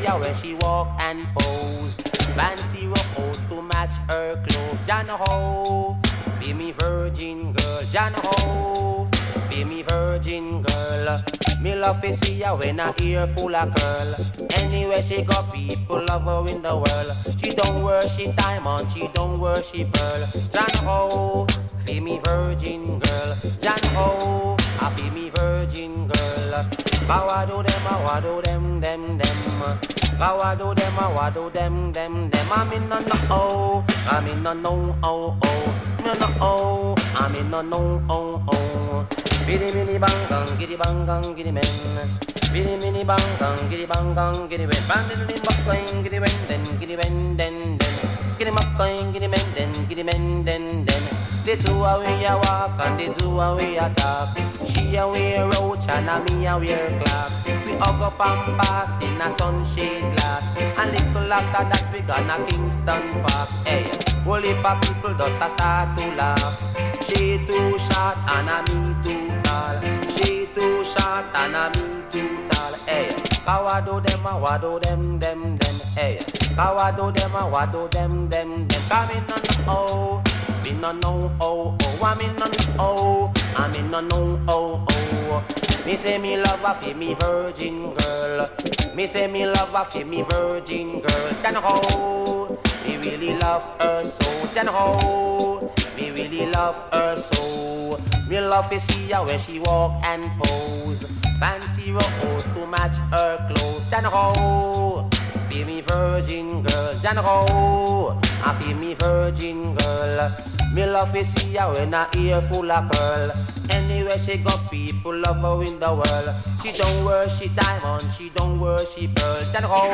her when she walk and pose. Fancy rose to match her clothes. Jana ho, be me virgin girl. Jana ho, be me virgin girl. Me love to see her when her ear full of curl. Anywhere she go, people love her in the world. She don't worship diamond, she don't worship pearl. Jana ho, be me virgin girl. Jana ho, I be me virgin girl. Bawado them, them. Bawado them. I'm in no oh, I'm in no oh. No oh, I'm in no oh. Biddy mini bang gang, giddy men. Biddy mini bang gang, giddy men. Bandin in buckling, giddy ben. Giddy muckling, giddy men. The two away a walk and the two away a talk. She a wear roach and a me a wear clock. We hug up and pass in a sunshade glass. And little after that we gonna Kingston Park. Hey, whole heap of people just a start to laugh. She too short and a me too tall. She too short and a me too tall. Hey, wado them. Hey, wado them. Come in on the oh. Me no know oh. I'm in no oh. I'm in no know oh. Me say me love her for me virgin girl. Me say me love her for me virgin girl. Jan ho, me really love her so. Jan ho, me really love her so. Me love to see her when she walk and pose. Fancy rose to match her clothes. Jan ho, be me virgin girl. Jan ho, I be me virgin girl. Me love to see her when her ear full of curl. Anywhere she go, people love her in the world. She don't worship diamond, she don't worship pearl. That